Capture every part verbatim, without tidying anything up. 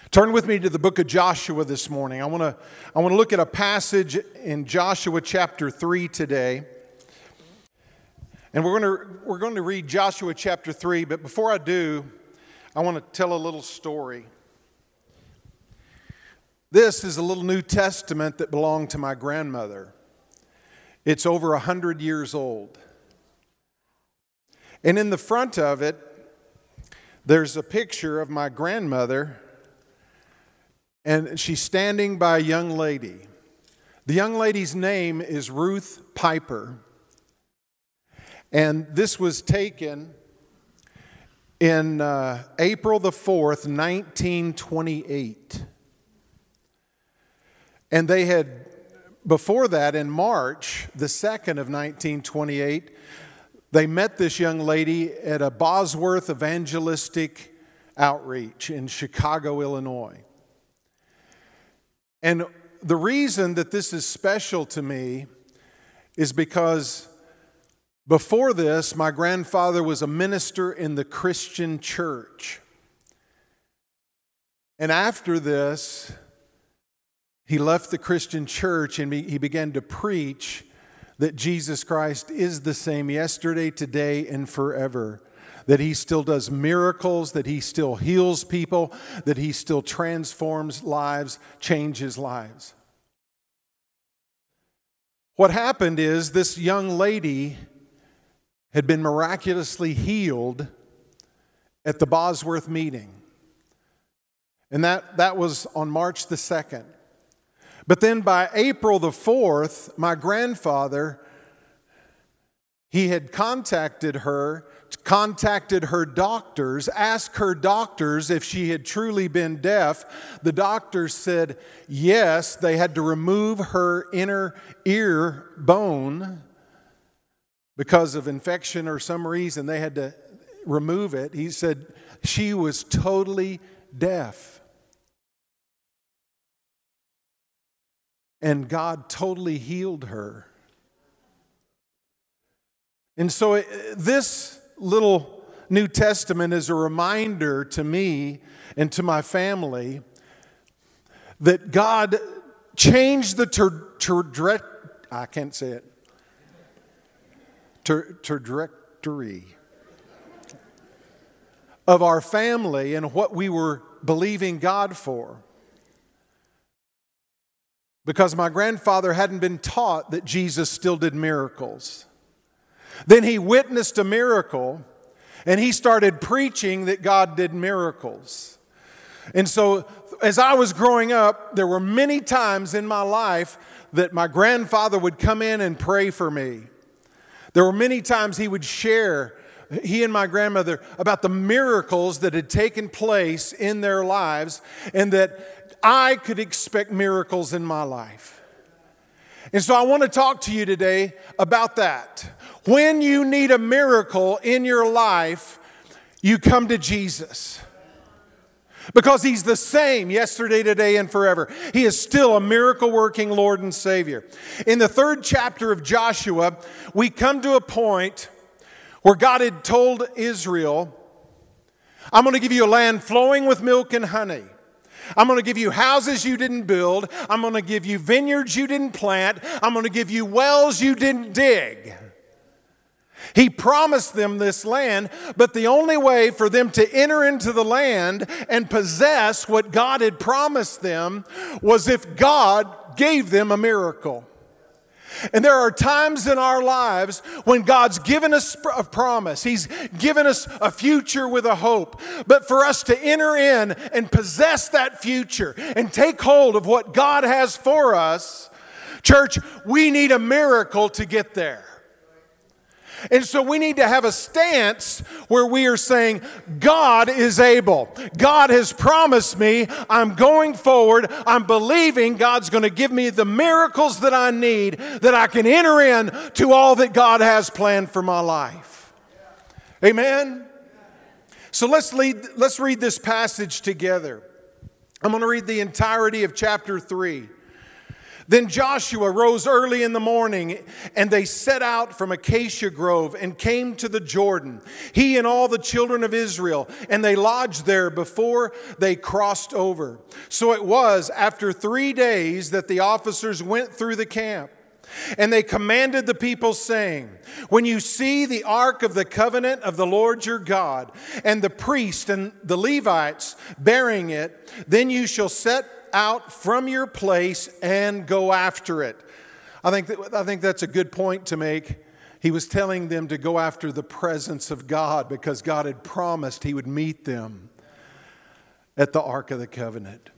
Turn with me to the book of Joshua this morning. I want to I want to look at a passage in Joshua chapter three today. And we're going to we're going to read Joshua chapter three, but before I do, I want to tell a little story. This is a little New Testament that belonged to my grandmother. It's over a hundred years old. And in the front of it, there's a picture of my grandmother. And she's standing by a young lady. The young lady's name is Ruth Piper. And this was taken in uh, April the fourth, nineteen twenty-eight. And they had, before that, in March the second of nineteen twenty-eight, they met this young lady at a Bosworth evangelistic outreach in Chicago, Illinois. And the reason that this is special to me is because before this, my grandfather was a minister in the Christian church. And after this, he left the Christian church and he began to preach that Jesus Christ is the same yesterday, today, and forever. That he still does miracles, that he still heals people, that he still transforms lives, changes lives. What happened is this young lady had been miraculously healed at the Bosworth meeting. And that, that was on March the second. But then by April the fourth, my grandfather, he had contacted her, contacted her doctors, asked her doctors if she had truly been deaf. The doctors said yes, they had to remove her inner ear bone because of infection or some reason. They had to remove it. He said she was totally deaf. And God totally healed her. And so it, this little New Testament is a reminder to me and to my family that God changed the trajectory. I can't say it. Trajectory of our family and what we were believing God for. Because my grandfather hadn't been taught that Jesus still did miracles. Then he witnessed a miracle, and he started preaching that God did miracles. And so, as I was growing up, there were many times in my life that my grandfather would come in and pray for me. There were many times he would share, he and my grandmother, about the miracles that had taken place in their lives, and that I could expect miracles in my life. And so I want to talk to you today about that. When you need a miracle in your life, you come to Jesus. Because He's the same yesterday, today, and forever. He is still a miracle-working Lord and Savior. In the third chapter of Joshua, we come to a point where God had told Israel, I'm going to give you a land flowing with milk and honey. I'm going to give you houses you didn't build. I'm going to give you vineyards you didn't plant. I'm going to give you wells you didn't dig. He promised them this land, but the only way for them to enter into the land and possess what God had promised them was if God gave them a miracle. And there are times in our lives when God's given us a promise. He's given us a future with a hope. But for us to enter in and possess that future and take hold of what God has for us, church, we need a miracle to get there. And so we need to have a stance where we are saying, God is able. God has promised me. I'm going forward. I'm believing God's going to give me the miracles that I need, that I can enter in to all that God has planned for my life. Amen? So let's lead, let's read this passage together. I'm going to read the entirety of chapter three. Then Joshua rose early in the morning, and they set out from Acacia Grove and came to the Jordan, he and all the children of Israel, and they lodged there before they crossed over. So it was after three days that the officers went through the camp. And they commanded the people, saying, when you see the ark of the covenant of the Lord your God, and the priest and the Levites bearing it, then you shall set out from your place and go after it. I think that, I think that's a good point to make. He was telling them to go after the presence of God because God had promised he would meet them at the ark of the covenant.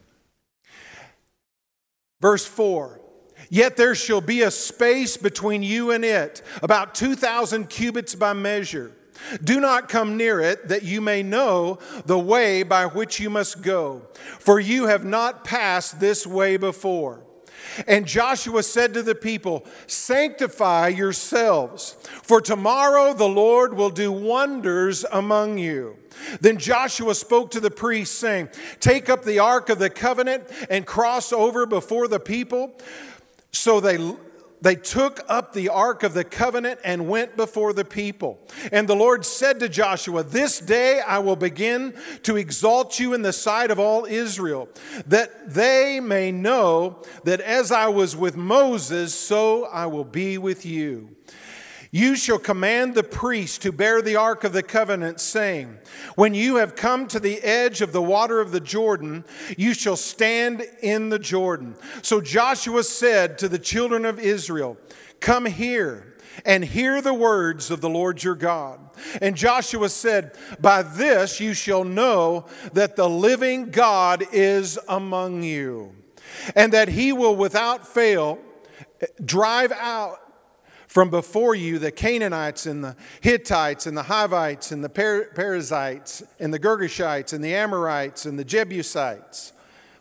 Verse four. Yet there shall be a space between you and it, about two thousand cubits by measure. Do not come near it, that you may know the way by which you must go, for you have not passed this way before. And Joshua said to the people, sanctify yourselves, for tomorrow the Lord will do wonders among you. Then Joshua spoke to the priests, saying, take up the ark of the covenant and cross over before the people. So they, they took up the ark of the covenant and went before the people. And the Lord said to Joshua, this day I will begin to exalt you in the sight of all Israel, that they may know that as I was with Moses, so I will be with you. You shall command the priest to bear the ark of the covenant, saying, when you have come to the edge of the water of the Jordan, you shall stand in the Jordan. So Joshua said to the children of Israel, come here and hear the words of the Lord your God. And Joshua said, by this you shall know that the living God is among you, and that he will without fail drive out from before you the Canaanites and the Hittites and the Hivites and the Perizzites and the Girgashites and the Amorites and the Jebusites.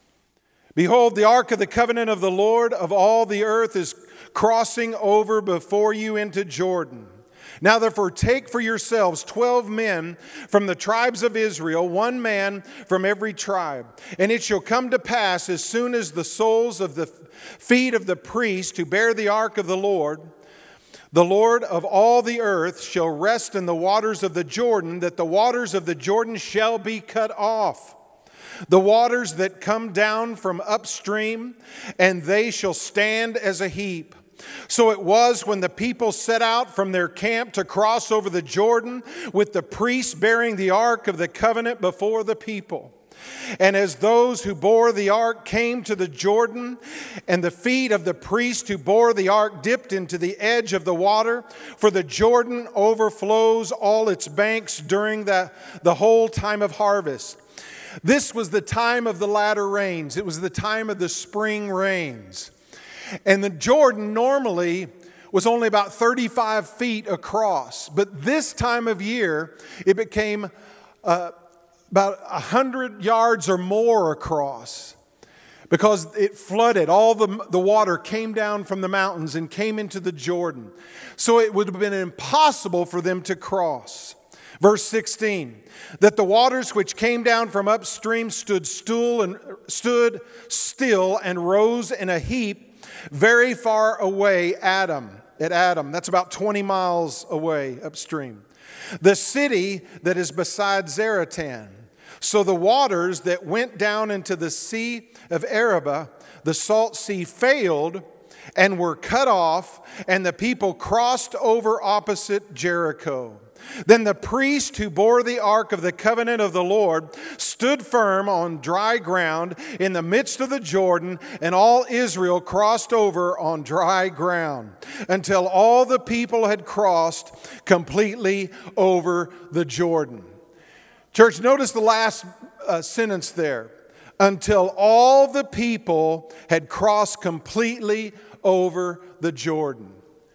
Behold, the ark of the covenant of the Lord of all the earth is crossing over before you into Jordan. Now therefore take for yourselves twelve men from the tribes of Israel, one man from every tribe. And it shall come to pass as soon as the soles of the feet of the priest who bear the ark of the Lord, the Lord of all the earth, shall rest in the waters of the Jordan, that the waters of the Jordan shall be cut off, the waters that come down from upstream, and they shall stand as a heap. So it was when the people set out from their camp to cross over the Jordan, with the priests bearing the ark of the covenant before the people. And as those who bore the ark came to the Jordan, and the feet of the priest who bore the ark dipped into the edge of the water, for the Jordan overflows all its banks during the, the whole time of harvest. This was the time of the latter rains. It was the time of the spring rains. And the Jordan normally was only about thirty-five feet across. But this time of year, it became uh, about one hundred yards or more across, because it flooded. All the, the water came down from the mountains and came into the Jordan. So it would have been impossible for them to cross. Verse sixteen, that the waters which came down from upstream stood still and stood still and rose in a heap very far away Adam, at Adam. That's about twenty miles away upstream. The city that is beside Zaratan. So the waters that went down into the sea of Arabah, the salt sea, failed and were cut off, and the people crossed over opposite Jericho. Then the priest who bore the ark of the covenant of the Lord stood firm on dry ground in the midst of the Jordan, and all Israel crossed over on dry ground until all the people had crossed completely over the Jordan. Church, notice the last uh, sentence there. Until all the people had crossed completely over the Jordan.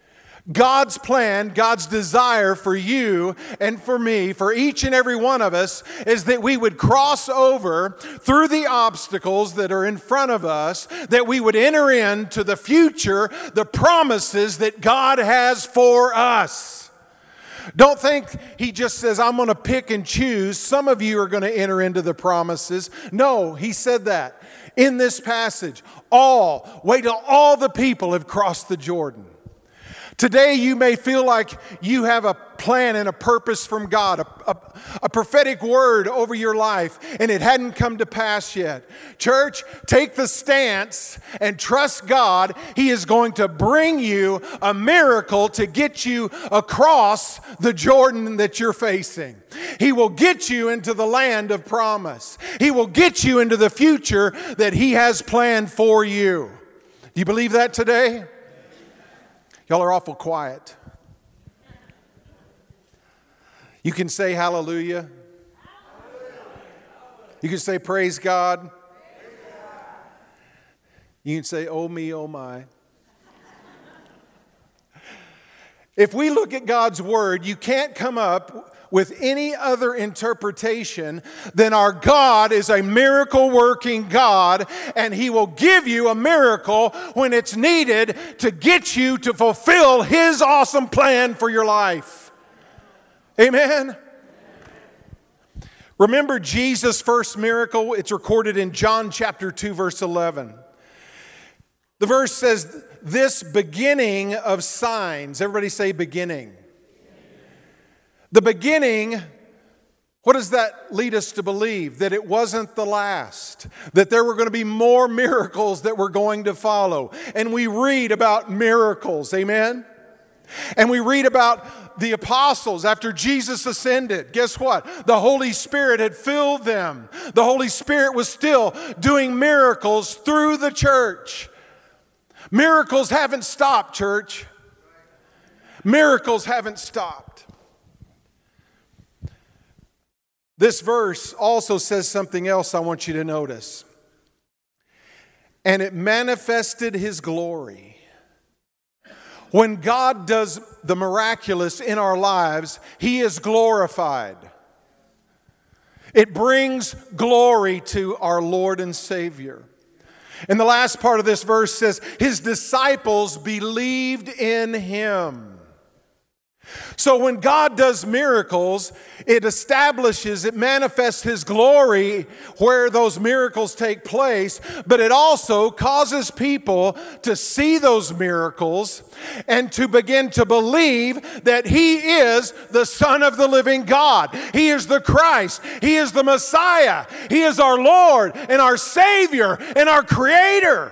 God's plan, God's desire for you and for me, for each and every one of us, is that we would cross over through the obstacles that are in front of us, that we would enter into the future, the promises that God has for us. Don't think he just says, I'm going to pick and choose. Some of you are going to enter into the promises. No, he said that in this passage. All, wait till all the people have crossed the Jordan. Today you may feel like you have a plan and a purpose from God, a, a, a prophetic word over your life, and it hadn't come to pass yet. Church, take the stance and trust God. He is going to bring you a miracle to get you across the Jordan that you're facing. He will get you into the land of promise. He will get you into the future that He has planned for you. Do you believe that today? Y'all are awful quiet. You can say hallelujah. You can say praise God. You can say, oh me, oh my. If we look at God's word, you can't come up with any other interpretation than our God is a miracle-working God, and He will give you a miracle when it's needed to get you to fulfill His awesome plan for your life. Amen? Remember Jesus' first miracle? It's recorded in John chapter two, verse eleven. The verse says, this beginning of signs. Everybody say beginning. The beginning, what does that lead us to believe? That it wasn't the last. That there were going to be more miracles that were going to follow. And we read about miracles, amen? And we read about the apostles after Jesus ascended. Guess what? The Holy Spirit had filled them. The Holy Spirit was still doing miracles through the church. Miracles haven't stopped, church. Miracles haven't stopped. This verse also says something else I want you to notice. And it manifested His glory. When God does the miraculous in our lives, He is glorified. It brings glory to our Lord and Savior. And the last part of this verse says, His disciples believed in Him. So when God does miracles, it establishes, it manifests His glory where those miracles take place, but it also causes people to see those miracles and to begin to believe that He is the Son of the living God. He is the Christ. He is the Messiah. He is our Lord and our Savior and our Creator.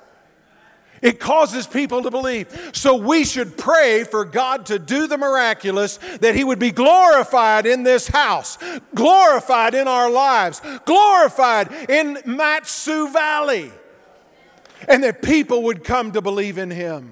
It causes people to believe. So we should pray for God to do the miraculous, that He would be glorified in this house, glorified in our lives, glorified in Mat-Su Valley, and that people would come to believe in Him.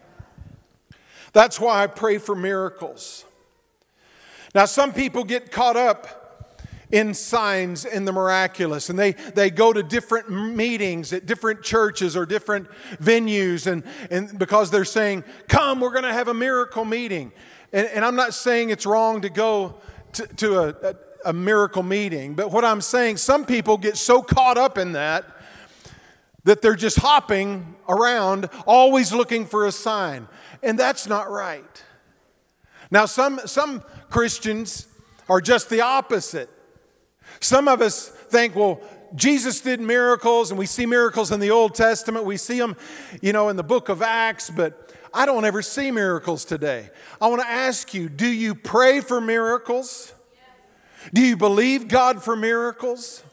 That's why I pray for miracles. Now, some people get caught up in signs in the miraculous, and they, they go to different meetings at different churches or different venues, and, and because they're saying, come, we're going to have a miracle meeting. And, and I'm not saying it's wrong to go to, to a, a, a miracle meeting, but what I'm saying, some people get so caught up in that that they're just hopping around, always looking for a sign. And that's not right. Now, some, some Christians are just the opposite. Some of us think, well, Jesus did miracles, and we see miracles in the Old Testament. We see them, you know, in the book of Acts, but I don't ever see miracles today. I want to ask you, do you pray for miracles? Yes. Do you believe God for miracles?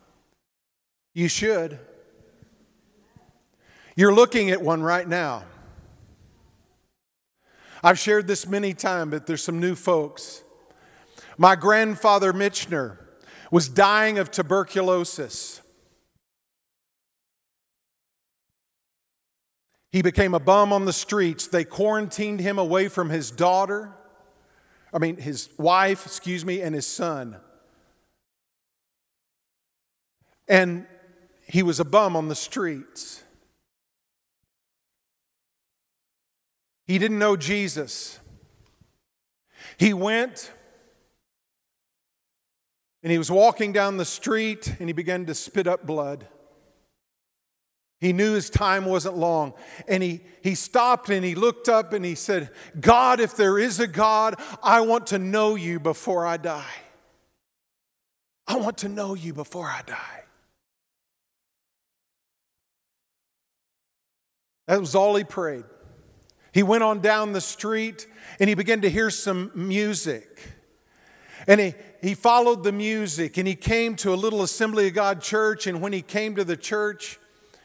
You should. You're looking at one right now. I've shared this many times, but there's some new folks. My grandfather, Mitchner, was dying of tuberculosis. He became a bum on the streets. They quarantined him away from his daughter, I mean his wife, excuse me, and his son. And he was a bum on the streets. He didn't know Jesus. He went and he was walking down the street and he began to spit up blood. He knew his time wasn't long. And he, he stopped and he looked up and he said, God, if there is a God, I want to know you before I die. I want to know you before I die. That was all he prayed. He went on down the street and he began to hear some music. And he, he followed the music and he came to a little Assembly of God church. And when he came to the church,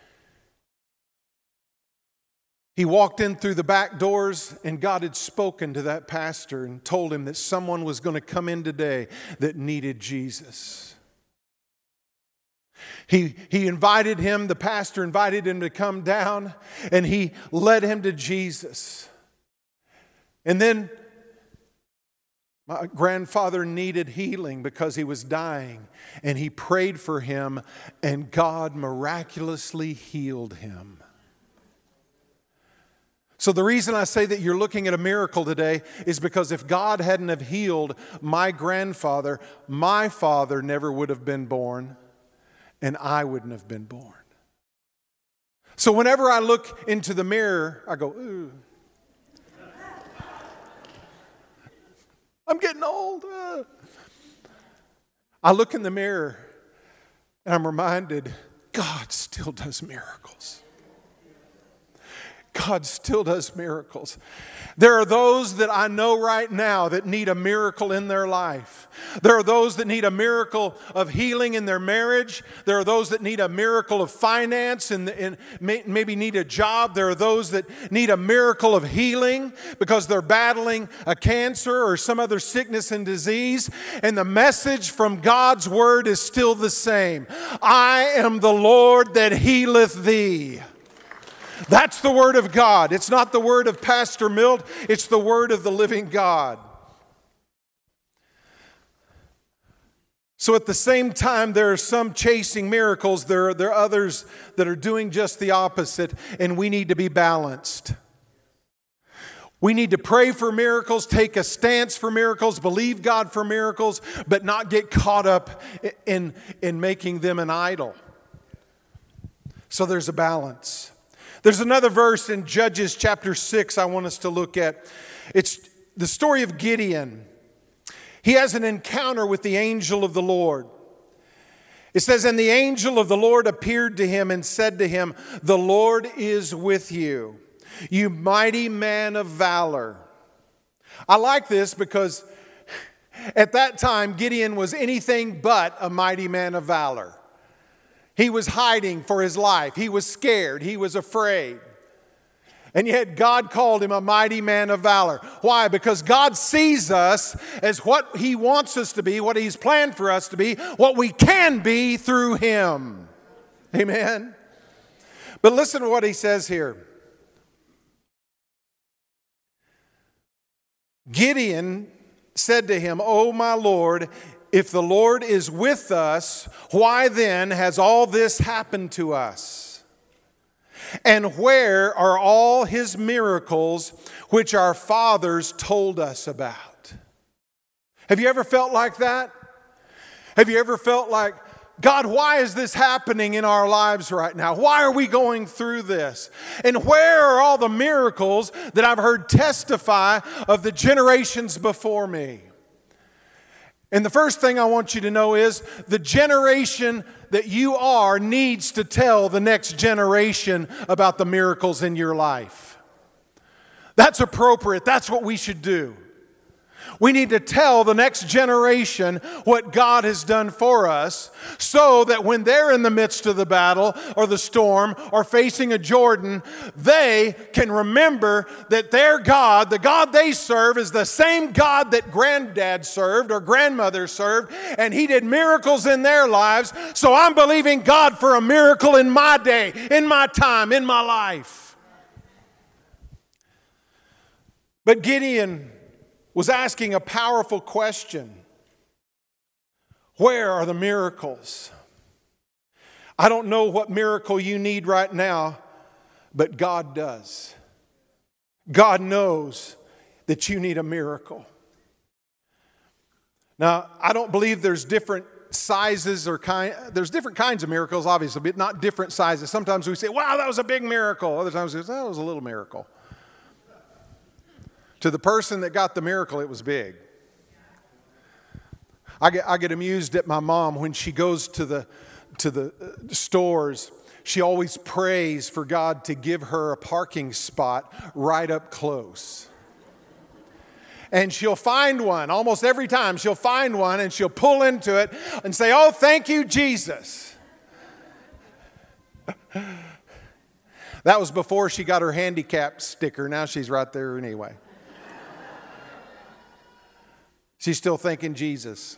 he walked in through the back doors and God had spoken to that pastor and told him that someone was going to come in today that needed Jesus. He, he invited him, the pastor invited him to come down and he led him to Jesus. And then my grandfather needed healing because he was dying and he prayed for him and God miraculously healed him. So the reason I say that you're looking at a miracle today is because if God hadn't have healed my grandfather, my father never would have been born and I wouldn't have been born. So whenever I look into the mirror, I go, ooh. I'm getting old. Uh. I look in the mirror and I'm reminded God still does miracles. God still does miracles. There are those that I know right now that need a miracle in their life. There are those that need a miracle of healing in their marriage. There are those that need a miracle of finance and, and may, maybe need a job. There are those that need a miracle of healing because they're battling a cancer or some other sickness and disease. And the message from God's word is still the same. I am the Lord that healeth thee. That's the word of God. It's not the word of Pastor Milt. It's the word of the living God. So at the same time, there are some chasing miracles. There are, there are others that are doing just the opposite, and we need to be balanced. We need to pray for miracles, take a stance for miracles, believe God for miracles, but not get caught up in, in making them an idol. So there's a balance. There's another verse in Judges chapter six I want us to look at. It's the story of Gideon. He has an encounter with the angel of the Lord. It says, and the angel of the Lord appeared to him and said to him, the Lord is with you, you mighty man of valor. I like this because at that time Gideon was anything but a mighty man of valor. He was hiding for his life. He was scared. He was afraid. And yet God called him a mighty man of valor. Why? Because God sees us as what He wants us to be, what He's planned for us to be, what we can be through Him. Amen? But listen to what He says here. Gideon said to him, O my Lord, if the Lord is with us, why then has all this happened to us? And where are all His miracles which our fathers told us about? Have you ever felt like that? Have you ever felt like, God, why is this happening in our lives right now? Why are we going through this? And where are all the miracles that I've heard testify of the generations before me? And the first thing I want you to know is the generation that you are needs to tell the next generation about the miracles in your life. That's appropriate. That's what we should do. We need to tell the next generation what God has done for us so that when they're in the midst of the battle or the storm or facing a Jordan, they can remember that their God, the God they serve, is the same God that granddad served or grandmother served, and He did miracles in their lives. So I'm believing God for a miracle in my day, in my time, in my life. But Gideon was asking a powerful question. Where are the miracles? I don't know what miracle you need right now, but God does. God knows that you need a miracle. Now, I don't believe there's different sizes or kind, there's different kinds of miracles, obviously, but not different sizes. Sometimes we say, wow, that was a big miracle. Other times we say, that was a little miracle. To the person that got the miracle, it was big. I get, I get amused at my mom when she goes to the, to the stores. She always prays for God to give her a parking spot right up close. And she'll find one almost every time. She'll find one and she'll pull into it and say, oh, thank you, Jesus. That was before she got her handicap sticker. Now she's right there anyway. She's still thanking Jesus.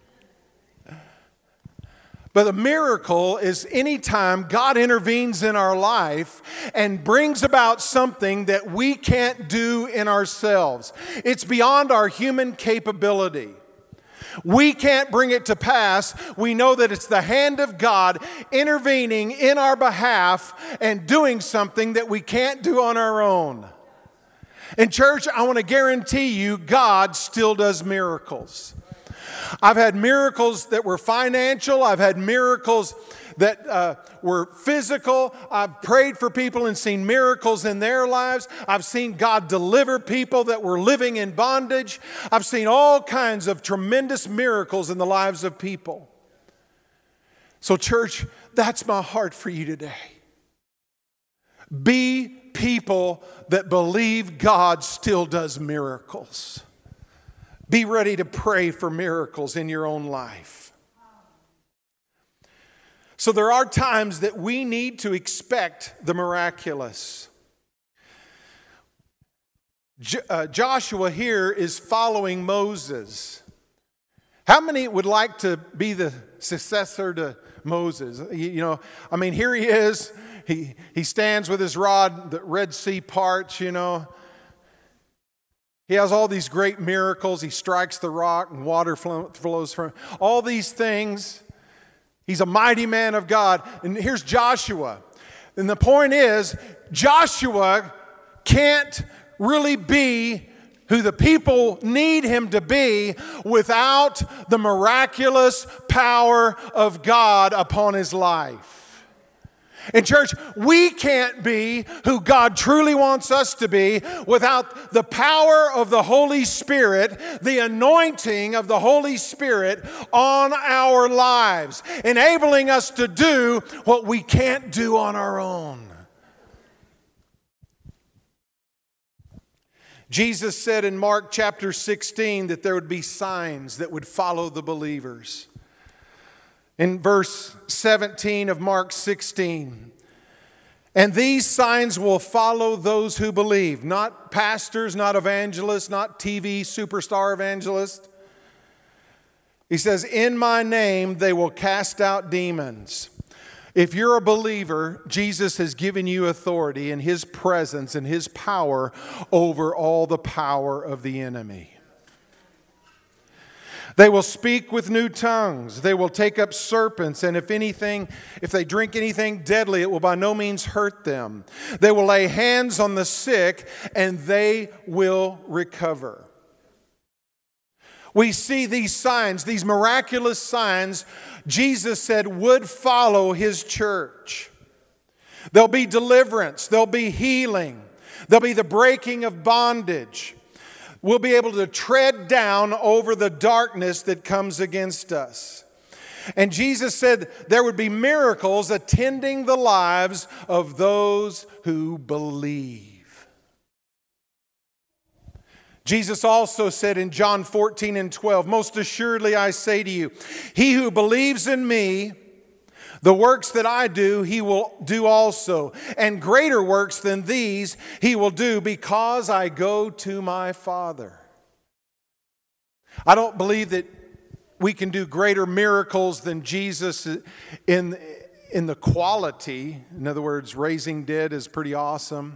But a miracle is any time God intervenes in our life and brings about something that we can't do in ourselves. It's beyond our human capability. We can't bring it to pass. We know that it's the hand of God intervening in our behalf and doing something that we can't do on our own. And church, I want to guarantee you, God still does miracles. I've had miracles that were financial. I've had miracles that uh, were physical. I've prayed for people and seen miracles in their lives. I've seen God deliver people that were living in bondage. I've seen all kinds of tremendous miracles in the lives of people. So church, that's my heart for you today. Be people that believe God still does miracles. Be ready to pray for miracles in your own life. So there are times that we need to expect the miraculous. Jo- uh, Joshua here is following Moses. How many would like to be the successor to Moses? You, you know, I mean, here he is. He, he stands with his rod, the Red Sea parts, you know. He has all these great miracles. He strikes the rock and water flows from all these things. He's a mighty man of God. And here's Joshua. And the point is, Joshua can't really be who the people need him to be without the miraculous power of God upon his life. And church, we can't be who God truly wants us to be without the power of the Holy Spirit, the anointing of the Holy Spirit on our lives, enabling us to do what we can't do on our own. Jesus said in Mark chapter sixteen that there would be signs that would follow the believers. In verse seventeen of Mark sixteen, and these signs will follow those who believe. Not pastors, not evangelists, not T V superstar evangelists. He says, in my name they will cast out demons. If you're a believer, Jesus has given you authority in His presence and His power over all the power of the enemy. They will speak with new tongues. They will take up serpents, and if anything, if they drink anything deadly, it will by no means hurt them. They will lay hands on the sick, and they will recover. We see these signs, these miraculous signs, Jesus said would follow His church. There'll be deliverance. There'll be healing. There'll be the breaking of bondage. We'll be able to tread down over the darkness that comes against us. And Jesus said there would be miracles attending the lives of those who believe. Jesus also said in John fourteen and twelve, most assuredly I say to you, he who believes in me, the works that I do, he will do also. And greater works than these he will do because I go to my Father. I don't believe that we can do greater miracles than Jesus in, in the quality. In other words, raising dead is pretty awesome.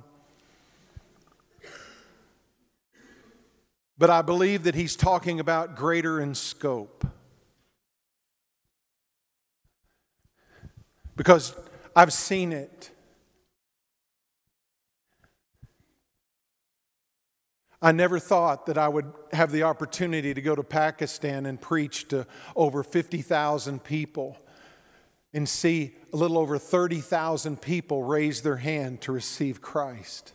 But I believe that he's talking about greater in scope. Because I've seen it. I never thought that I would have the opportunity to go to Pakistan and preach to over fifty thousand people and see a little over thirty thousand people raise their hand to receive Christ.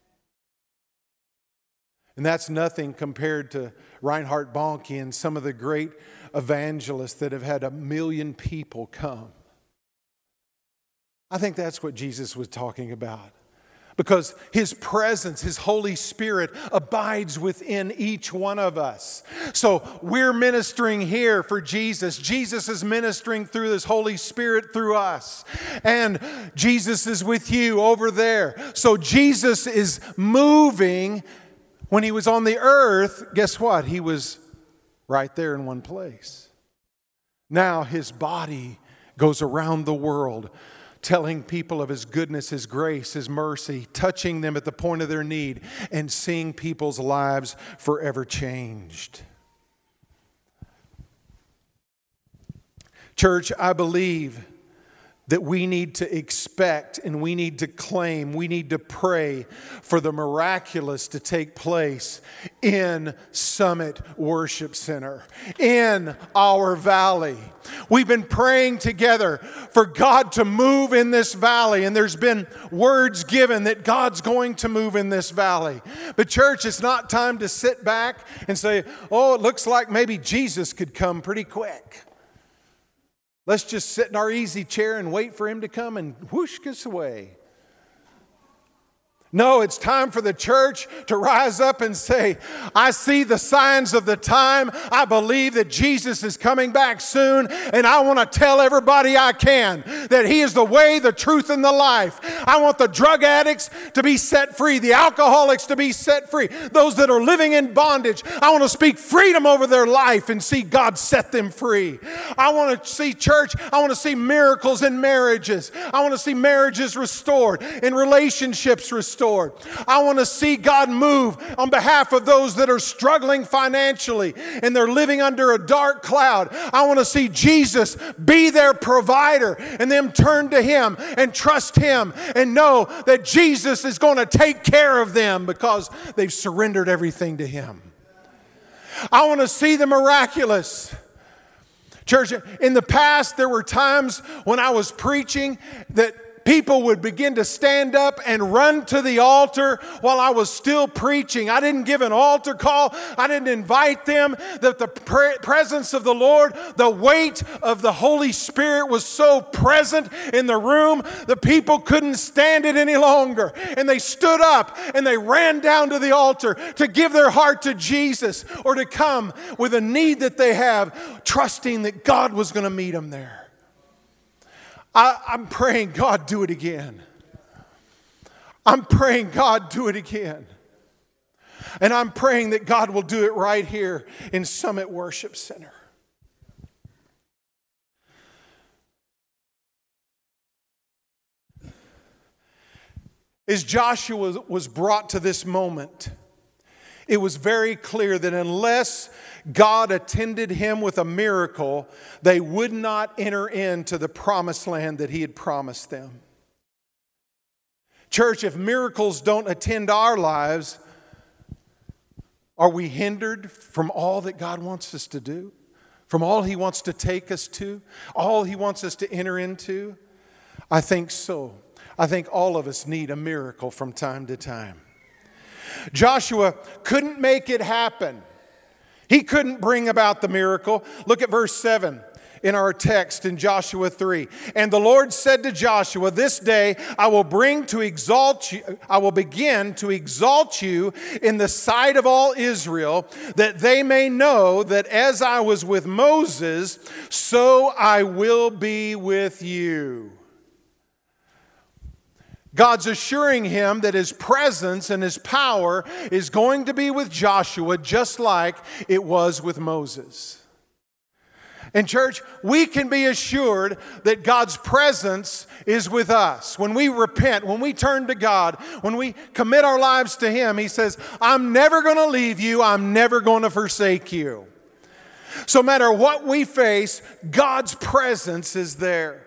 And that's nothing compared to Reinhard Bonnke and some of the great evangelists that have had a million people come. I think that's what Jesus was talking about. Because His presence, His Holy Spirit abides within each one of us. So we're ministering here for Jesus. Jesus is ministering through His Holy Spirit through us. And Jesus is with you over there. So Jesus is moving. When He was on the earth, guess what? He was right there in one place. Now His body goes around the world, telling people of His goodness, His grace, His mercy, touching them at the point of their need, and seeing people's lives forever changed. Church, I believe that we need to expect and we need to claim, we need to pray for the miraculous to take place in Summit Worship Center, in our valley. We've been praying together for God to move in this valley, and there's been words given that God's going to move in this valley. But church, it's not time to sit back and say, oh, it looks like maybe Jesus could come pretty quick. Let's just sit in our easy chair and wait for Him to come and whoosh us away. No, it's time for the church to rise up and say, I see the signs of the time. I believe that Jesus is coming back soon. And I want to tell everybody I can that He is the way, the truth, and the life. I want the drug addicts to be set free, the alcoholics to be set free, those that are living in bondage. I want to speak freedom over their life and see God set them free. I want to see church, I want to see miracles in marriages. I want to see marriages restored and relationships restored. I want to see God move on behalf of those that are struggling financially and they're living under a dark cloud. I want to see Jesus be their provider and them turn to Him and trust Him and know that Jesus is going to take care of them because they've surrendered everything to Him. I want to see the miraculous. Church, in the past there were times when I was preaching that people would begin to stand up and run to the altar while I was still preaching. I didn't give an altar call. I didn't invite them. That the pre- presence of the Lord, the weight of the Holy Spirit was so present in the room, the people couldn't stand it any longer. And they stood up and they ran down to the altar to give their heart to Jesus or to come with a need that they have, trusting that God was going to meet them there. I, I'm praying, God, do it again. I'm praying, God, do it again. And I'm praying that God will do it right here in Summit Worship Center. As Joshua was brought to this moment, it was very clear that unless God attended him with a miracle, they would not enter into the promised land that He had promised them. Church, if miracles don't attend our lives, are we hindered from all that God wants us to do? From all He wants to take us to? All He wants us to enter into? I think so. I think all of us need a miracle from time to time. Joshua couldn't make it happen. He couldn't bring about the miracle. Look at verse seven in our text in Joshua three. And the Lord said to Joshua, this day I will bring to exalt you, I will begin to exalt you in the sight of all Israel, that they may know that as I was with Moses, so I will be with you. God's assuring him that His presence and His power is going to be with Joshua just like it was with Moses. And church, we can be assured that God's presence is with us. When we repent, when we turn to God, when we commit our lives to Him, He says, I'm never going to leave you. I'm never going to forsake you. So no matter what we face, God's presence is there.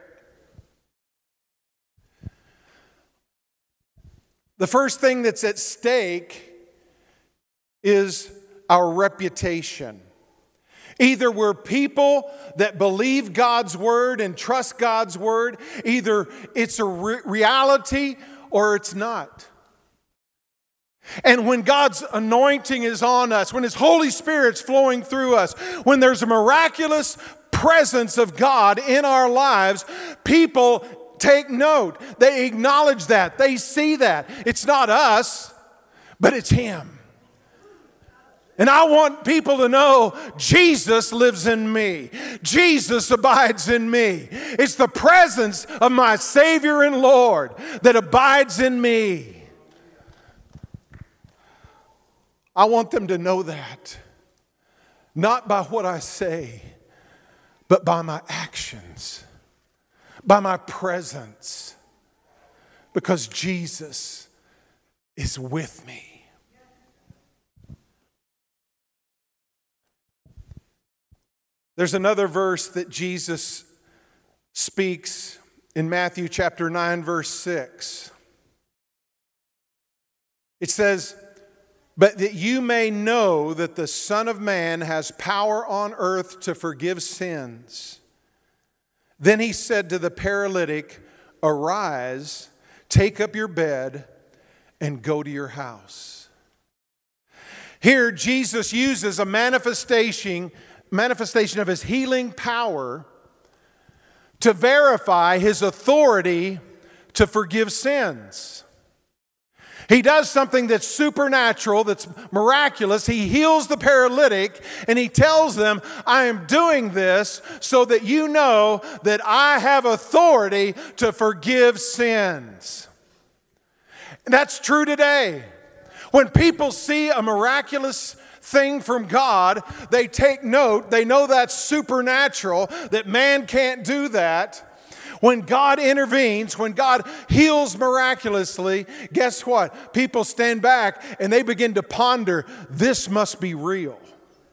The first thing that's at stake is our reputation. Either we're people that believe God's word and trust God's word, either it's a re- reality or it's not. And when God's anointing is on us, when His Holy Spirit's flowing through us, when there's a miraculous presence of God in our lives, people take note. They acknowledge that. They see that. It's not us, but it's Him. And I want people to know Jesus lives in me. Jesus abides in me. It's the presence of my Savior and Lord that abides in me. I want them to know that. Not by what I say, but by my actions, by my presence. Because Jesus is with me. There's another verse that Jesus speaks in Matthew chapter nine, verse six. It says, "But that you may know that the Son of Man has power on earth to forgive sins." Then He said to the paralytic, "Arise, take up your bed, and go to your house." Here, Jesus uses a manifestation manifestation of His healing power to verify His authority to forgive sins. He does something that's supernatural, that's miraculous. He heals the paralytic and He tells them, "I am doing this so that you know that I have authority to forgive sins." And that's true today. When people see a miraculous thing from God, they take note. They know that's supernatural, that man can't do that. When God intervenes, when God heals miraculously, guess what? People stand back and they begin to ponder, this must be real.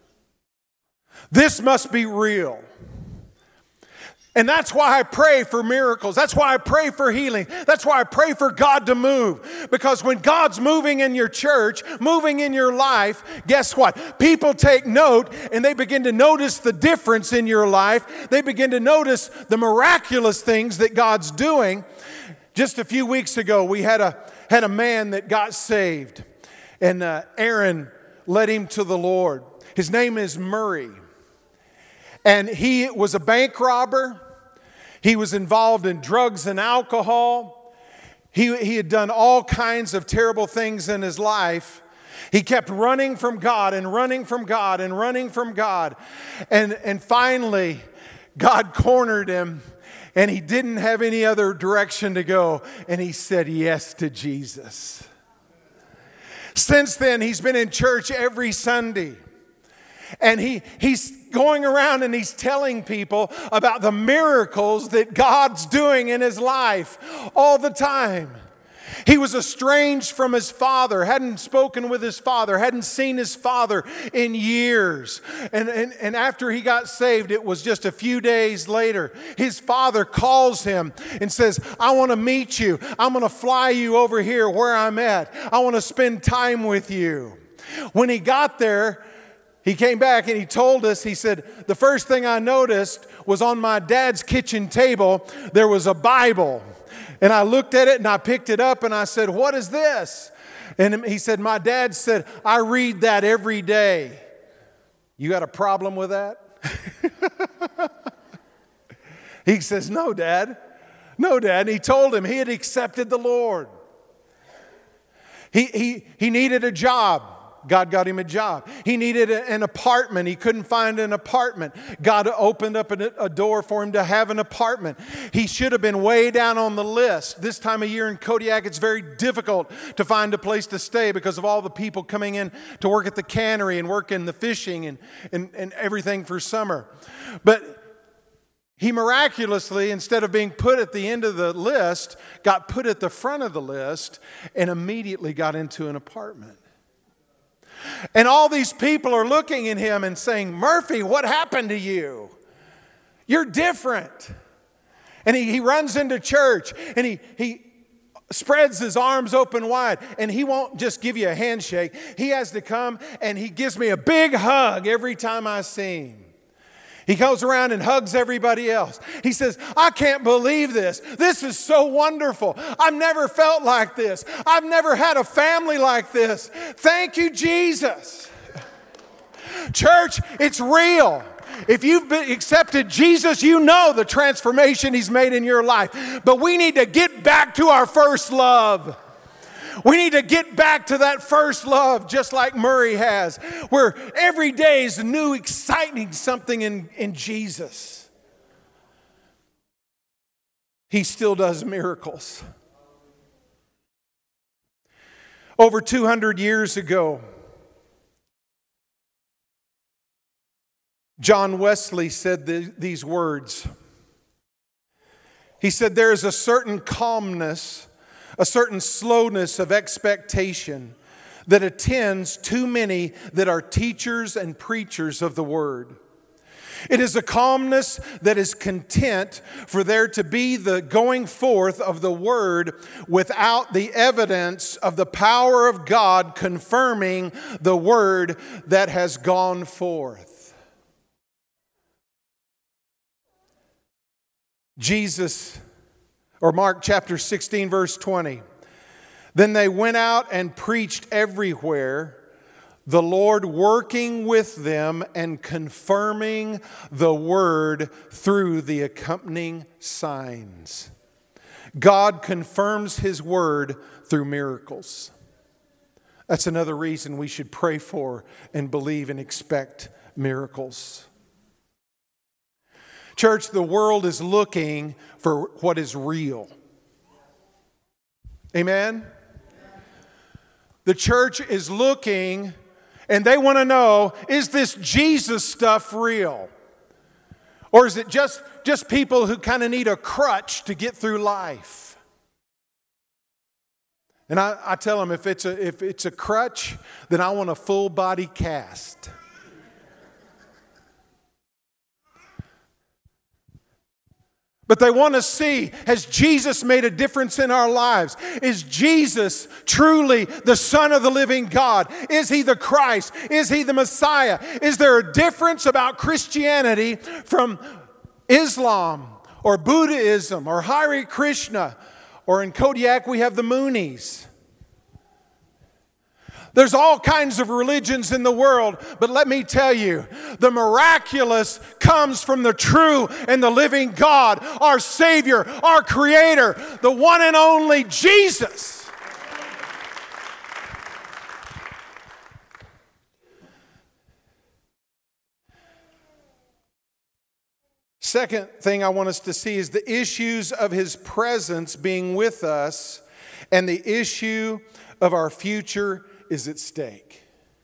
This must be real. And that's why I pray for miracles. That's why I pray for healing. That's why I pray for God to move. Because when God's moving in your church, moving in your life, guess what? People take note and they begin to notice the difference in your life. They begin to notice the miraculous things that God's doing. Just a few weeks ago, we had a, had a man that got saved. And uh, Aaron led him to the Lord. His name is Murray. And he was a bank robber. He was involved in drugs and alcohol. He, he had done all kinds of terrible things in his life. He kept running from God and running from God and running from God. And, and finally, God cornered him and he didn't have any other direction to go. And he said yes to Jesus. Since then, he's been in church every Sunday. And he, he's going around and he's telling people about the miracles that God's doing in his life all the time. He was estranged from his father, hadn't spoken with his father, hadn't seen his father in years. And, and, and after he got saved, it was just a few days later, his father calls him and says, "I want to meet you. I'm going to fly you over here where I'm at. I want to spend time with you." When he got there, he came back and he told us, he said, "The first thing I noticed was on my dad's kitchen table, there was a Bible. And I looked at it and I picked it up and I said, 'What is this?' And he said, 'My dad said, I read that every day.'" You got a problem with that? He says, "No, Dad. No, Dad." And he told him he had accepted the Lord. He, he, he needed a job. God got him a job. He needed an apartment. He couldn't find an apartment. God opened up a door for him to have an apartment. He should have been way down on the list. This time of year in Kodiak, it's very difficult to find a place to stay because of all the people coming in to work at the cannery and work in the fishing and, and, and everything for summer. But he miraculously, instead of being put at the end of the list, got put at the front of the list and immediately got into an apartment. And all these people are looking at him and saying, "Murphy, what happened to you? You're different." And he, he runs into church and he, he spreads his arms open wide, and he won't just give you a handshake. He has to come and he gives me a big hug every time I see him. He goes around and hugs everybody else. He says, I can't believe this. This is so wonderful. I've never felt like this. I've never had a family like this. Thank you, Jesus. Church, it's real. If you've been accepted Jesus, you know the transformation He's made in your life. But we need to get back to our first love. We need to get back to that first love, just like Murray has, where every day is new, exciting something in, in Jesus. He still does miracles. Over two hundred years ago, John Wesley said the, these words. He said, there is a certain calmness, a certain slowness of expectation that attends too many that are teachers and preachers of the word. It is a calmness that is content for there to be the going forth of the word without the evidence of the power of God confirming the word that has gone forth. Jesus, or Mark chapter sixteen, verse twenty. Then they went out and preached everywhere, the Lord working with them and confirming the word through the accompanying signs. God confirms His word through miracles. That's another reason we should pray for and believe and expect miracles. Church, the world is looking for what is real. Amen? The church is looking and they want to know, is this Jesus stuff real? Or is it just, just people who kind of need a crutch to get through life? And I, I tell them, if it's a, if it's a crutch, then I want a full body cast. But they want to see, has Jesus made a difference in our lives? Is Jesus truly the Son of the living God? Is He the Christ? Is He the Messiah? Is there a difference about Christianity from Islam or Buddhism or Hare Krishna? Or in Kodiak we have the Moonies. There's all kinds of religions in the world, but let me tell you, the miraculous comes from the true and the living God, our Savior, our Creator, the one and only Jesus. Second thing I want us to see is the issues of His presence being with us and the issue of our future is at stake.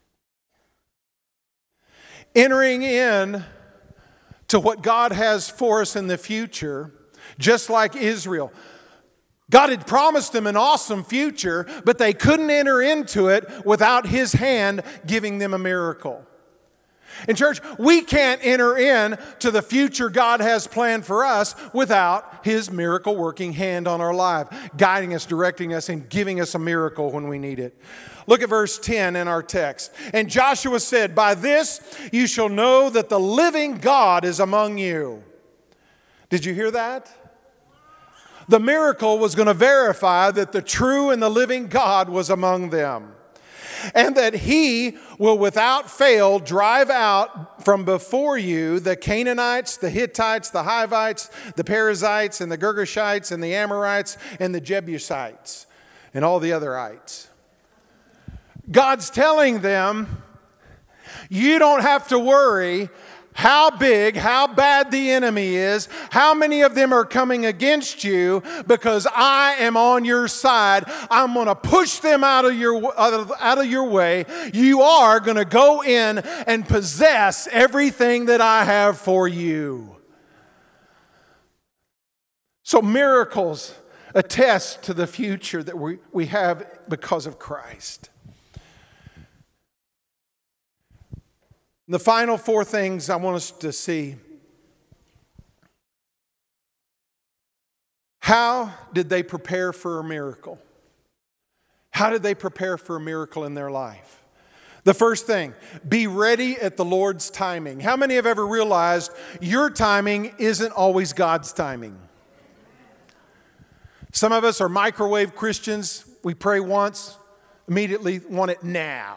Entering in to what God has for us in the future, just like Israel. God had promised them an awesome future, but they couldn't enter into it without His hand giving them a miracle. And church, we can't enter in to the future God has planned for us without His miracle working hand on our life, guiding us, directing us, and giving us a miracle when we need it. Look at verse ten in our text. And Joshua said, by this you shall know that the living God is among you. Did you hear that? The miracle was going to verify that the true and the living God was among them. And that He will without fail drive out from before you the Canaanites, the Hittites, the Hivites, the Perizzites, and the Girgashites, and the Amorites, and the Jebusites, and all the other ites. God's telling them, you don't have to worry how big, how bad the enemy is, how many of them are coming against you, because I am on your side. I'm going to push them out of your, out of, out of your way. You are going to go in and possess everything that I have for you. So miracles attest to the future that we, we have because of Christ. The final four things I want us to see. How did they prepare for a miracle? How did they prepare for a miracle in their life? The first thing, be ready at the Lord's timing. How many have ever realized your timing isn't always God's timing? Some of us are microwave Christians. We pray once, immediately want it now.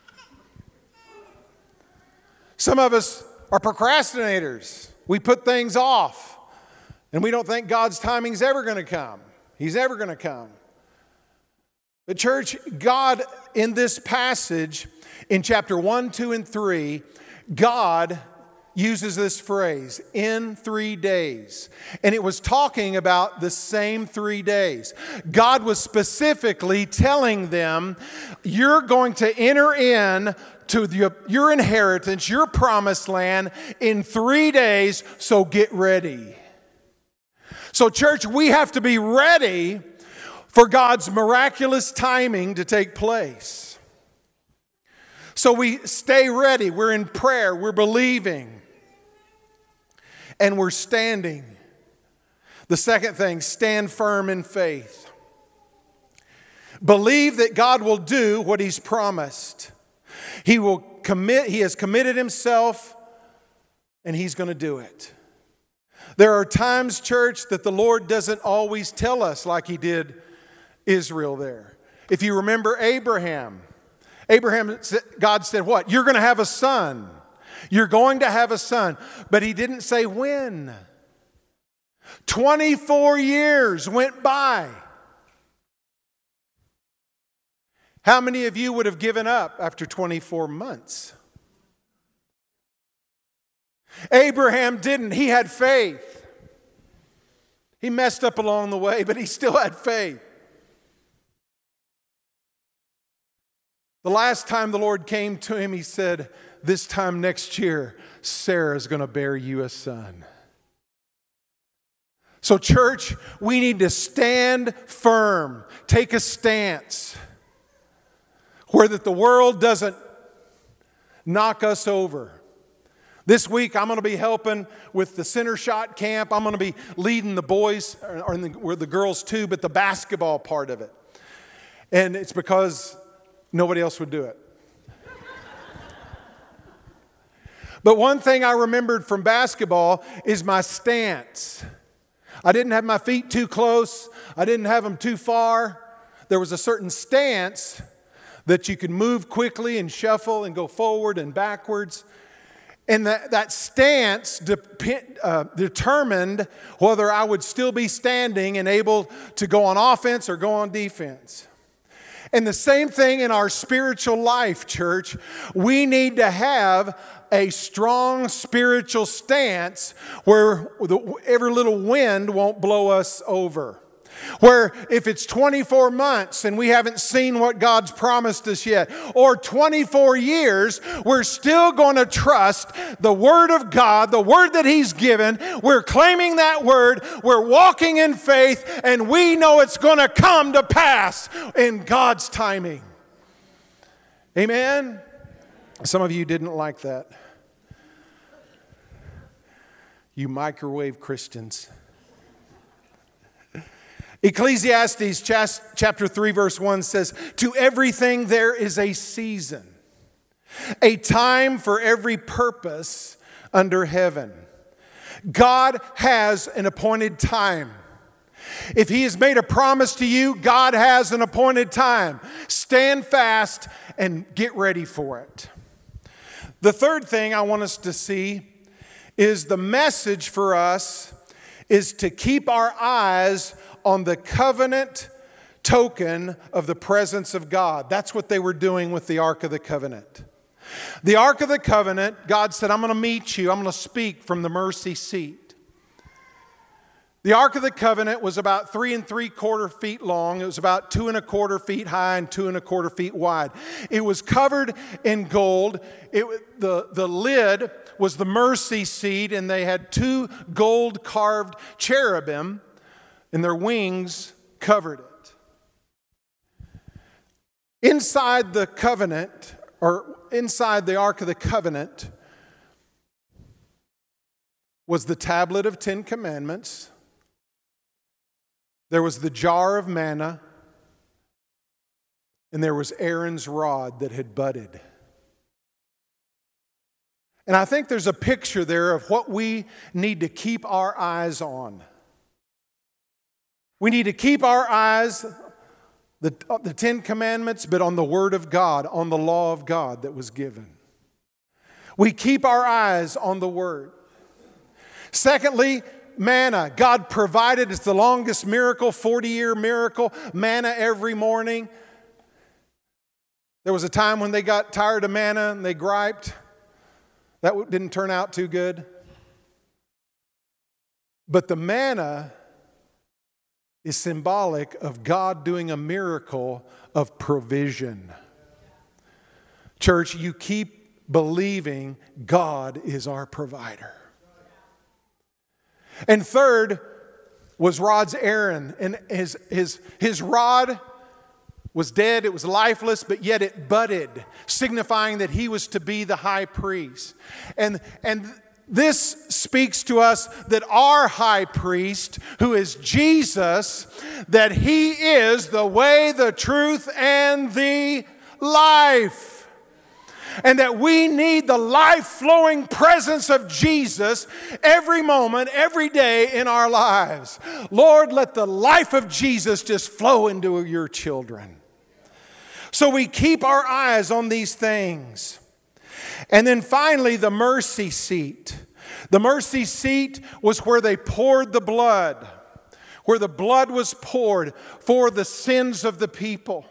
Some of us are procrastinators. We put things off, and we don't think God's timing's ever going to come. He's ever going to come. But church, God in this passage, in chapter one, two, and three, God uses this phrase, in three days. And it was talking about the same three days. God was specifically telling them, you're going to enter in to the, your inheritance, your promised land in three days, so get ready. So church, we have to be ready for God's miraculous timing to take place. So we stay ready. We're in prayer. We're believing. And we're standing. The second thing, stand firm in faith. Believe that God will do what He's promised. He will commit, He has committed Himself, and He's going to do it. There are times, church, that the Lord doesn't always tell us like He did Israel there. If you remember Abraham, Abraham, God said what? You're going to have a son. You're going to have a son. But He didn't say when. twenty-four years went by. How many of you would have given up after twenty-four months? Abraham didn't. He had faith. He messed up along the way, but he still had faith. The last time the Lord came to him, He said, this time next year, Sarah's going to bear you a son. So church, we need to stand firm. Take a stance where that the world doesn't knock us over. This week, I'm going to be helping with the center shot camp. I'm going to be leading the boys, or the, or the girls too, but the basketball part of it. And it's because nobody else would do it. But one thing I remembered from basketball is my stance. I didn't have my feet too close. I didn't have them too far. There was a certain stance that you could move quickly and shuffle and go forward and backwards. And that, that stance dep- uh, determined whether I would still be standing and able to go on offense or go on defense. And the same thing in our spiritual life, church. We need to have a strong spiritual stance where the, every little wind won't blow us over. Where if it's twenty-four months and we haven't seen what God's promised us yet, or twenty-four years, we're still going to trust the Word of God, the Word that He's given. We're claiming that Word. We're walking in faith, and we know it's going to come to pass in God's timing. Amen? Some of you didn't like that. You microwave Christians. Ecclesiastes chapter three verse one says, to everything there is a season, a time for every purpose under heaven. God has an appointed time. If He has made a promise to you, God has an appointed time. Stand fast and get ready for it. The third thing I want us to see is the message for us is to keep our eyes on the covenant token of the presence of God. That's what they were doing with the Ark of the Covenant. The Ark of the Covenant, God said, I'm going to meet you. I'm going to speak from the mercy seat. The Ark of the Covenant was about three and three quarter feet long. It was about two and a quarter feet high and two and a quarter feet wide. It was covered in gold. It, the, the lid was the mercy seat, and they had two gold carved cherubim, and their wings covered it. Inside the covenant, or inside the Ark of the Covenant, was the tablet of Ten Commandments, There was the jar of manna, and there was Aaron's rod that had budded. And I think there's a picture there of what we need to keep our eyes on. We need to keep our eyes, the, the Ten Commandments, but on the Word of God, on the law of God that was given. We keep our eyes on the Word. Secondly, manna. God provided. It's the longest miracle, forty-year miracle. Manna every morning. There was a time when they got tired of manna and they griped. That didn't turn out too good. But the manna is symbolic of God doing a miracle of provision. Church, you keep believing God is our provider. And third was rod's Aaron. And his, his, his rod was dead, it was lifeless, but yet it budded, signifying that he was to be the high priest. And, and this speaks to us that our high priest, who is Jesus, that he is the way, the truth, and the life. And that we need the life-flowing presence of Jesus every moment, every day in our lives. Lord, let the life of Jesus just flow into your children. So we keep our eyes on these things. And then finally, the mercy seat. The mercy seat was where they poured the blood, where the blood was poured for the sins of the people.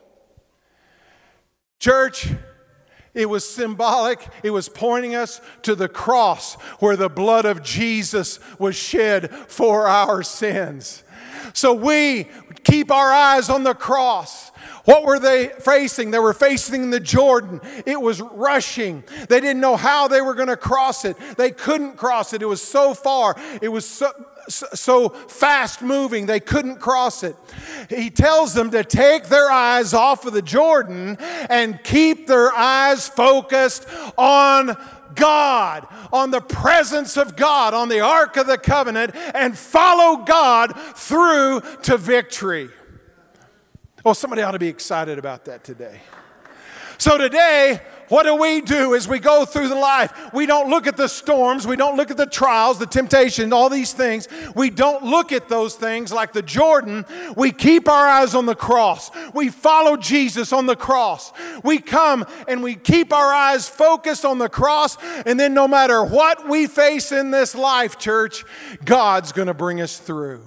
Church, it was symbolic. It was pointing us to the cross where the blood of Jesus was shed for our sins. So we keep our eyes on the cross. What were they facing? They were facing the Jordan. It was rushing. They didn't know how they were going to cross it. They couldn't cross it. It was so far. It was so, so fast moving. They couldn't cross it. He tells them to take their eyes off of the Jordan and keep their eyes focused on God, on the presence of God, on the Ark of the Covenant, and follow God through to victory. Oh, somebody ought to be excited about that today. So today, what do we do as we go through the life? We don't look at the storms. We don't look at the trials, the temptation, all these things. We don't look at those things like the Jordan. We keep our eyes on the cross. We follow Jesus on the cross. We come and we keep our eyes focused on the cross. And then no matter what we face in this life, church, God's going to bring us through.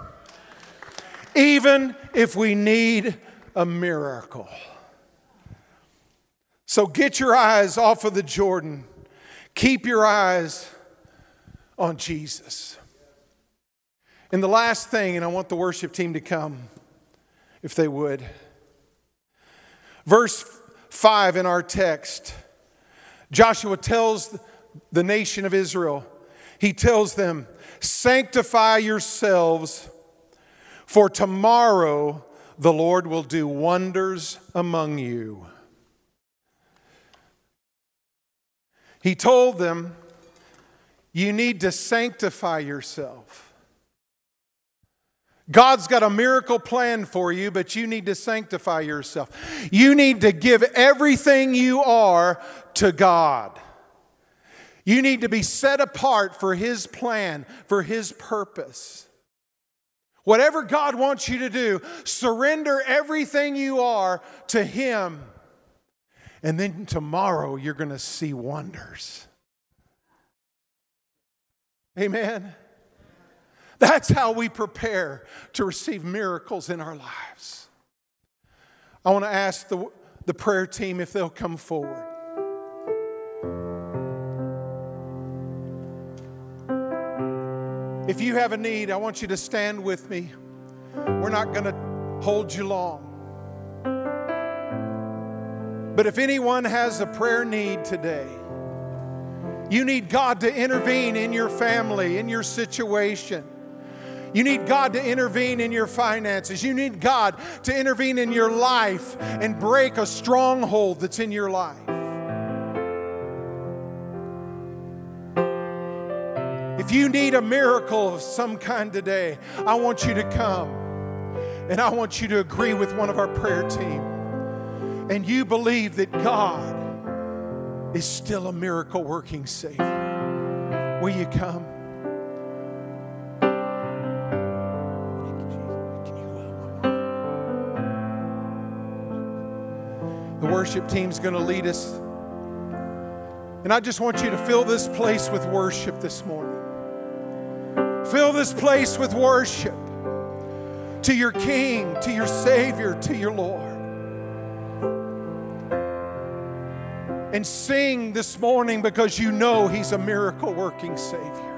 Even if we need a miracle. So get your eyes off of the Jordan. Keep your eyes on Jesus. And the last thing, and I want the worship team to come, if they would. Verse five in our text, Joshua tells the nation of Israel, he tells them, sanctify yourselves, for tomorrow the Lord will do wonders among you. He told them, you need to sanctify yourself. God's got a miracle plan for you, but you need to sanctify yourself. You need to give everything you are to God. You need to be set apart for His plan, for His purpose. Whatever God wants you to do, surrender everything you are to Him. And then tomorrow you're going to see wonders. Amen. That's how we prepare to receive miracles in our lives. I want to ask the, the prayer team if they'll come forward. If you have a need, I want you to stand with me. We're not going to hold you long. But if anyone has a prayer need today, you need God to intervene in your family, in your situation. You need God to intervene in your finances. You need God to intervene in your life and break a stronghold that's in your life. If you need a miracle of some kind today, I want you to come. And I want you to agree with one of our prayer team. And you believe that God is still a miracle working Savior. Will you come? The worship team's going to lead us. And I just want you to fill this place with worship this morning. Fill this place with worship to your King, to your Savior, to your Lord. And sing this morning because you know He's a miracle working Savior.